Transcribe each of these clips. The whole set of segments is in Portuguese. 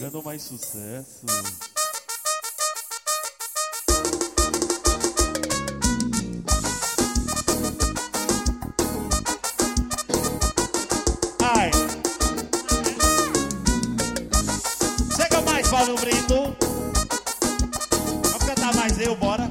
Pegando mais sucesso. Ai. Chega mais, Paulo Brito. Vamos cantar mais eu, bora.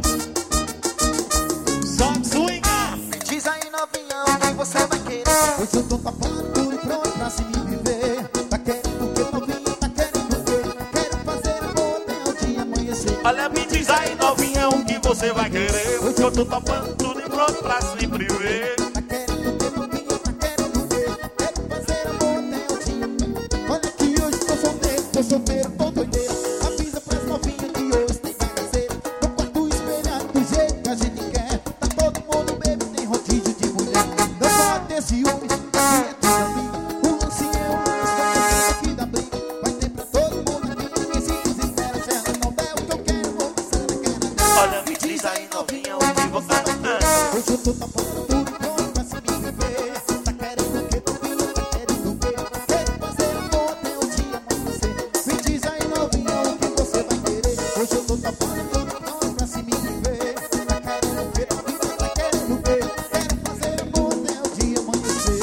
Só swinga. Me diz aí, novinha, o que você vai querer? Pois eu tô tapando tudo e pronto pra se me viver. Tá querendo o que, novinha? Tá querendo o quê? Quero fazer amor até o dia amanhecer. Olha, me diz aí, novinha, o que você vai querer? Pois eu tô topando tudo e pronto pra sempre ver. Tá querendo o que, novinha? Tá querendo o quê? Quero fazer amor até o dia. Olha que hoje tô solteiro, tô doideiro. Avisa pras novinhas que hoje tem bagaceiro. No quarto espelhado do jeito que a gente quer. Tá todo mundo bebe, tem rodízio de mulher. Não pode ter ciúme, aqui é tudo amigo. O lance é o lance, aqui da briga. Vai ter pra todo mundo aqui, ninguém se desespera. Se ela não der o que eu quero, vou passar na cara dela. Olha, me diz aí, novinha, o que você vai querer? Hoje eu tô tapando tudo pronto pra se me viver. Tá querendo o que, novinha? Tá querendo o quê? Quero fazer amor até o dia amanhecer. Me diz aí, novinha, o que você vai querer? Hoje eu tô tapando tudo pronto pra se me viver. Tá querendo o que, novinha? Tá querendo o quê? Quero fazer amor até o dia amanhecer.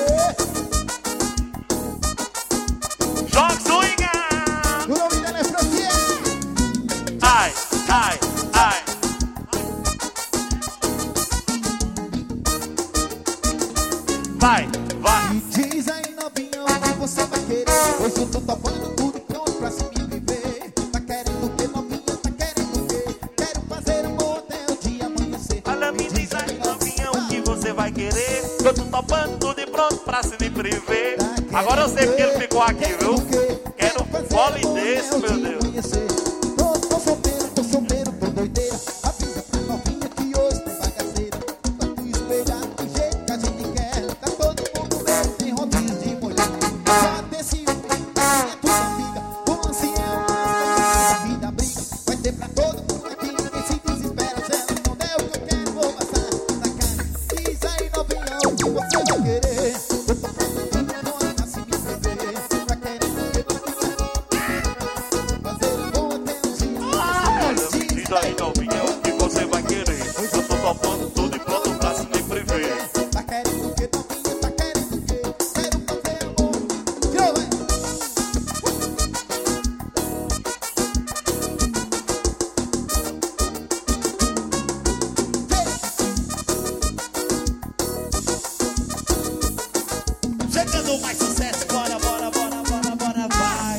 Joga swinga! O nome dela é Franciele. Ai, ai, ai. Vai, vai. Me diz aí, novinha, o que você vai querer? Hoje eu tô tapando tudo pronto pra se me viver. Tá querendo o que, novinha? Tá querendo o quê? Quero fazer amor até o dia amanhecer. Olha, me diz aí, novinha, o que você vai querer? Eu tô topando tudo e pronto pra sempre ver. Agora eu sei porque ele ficou aqui, viu?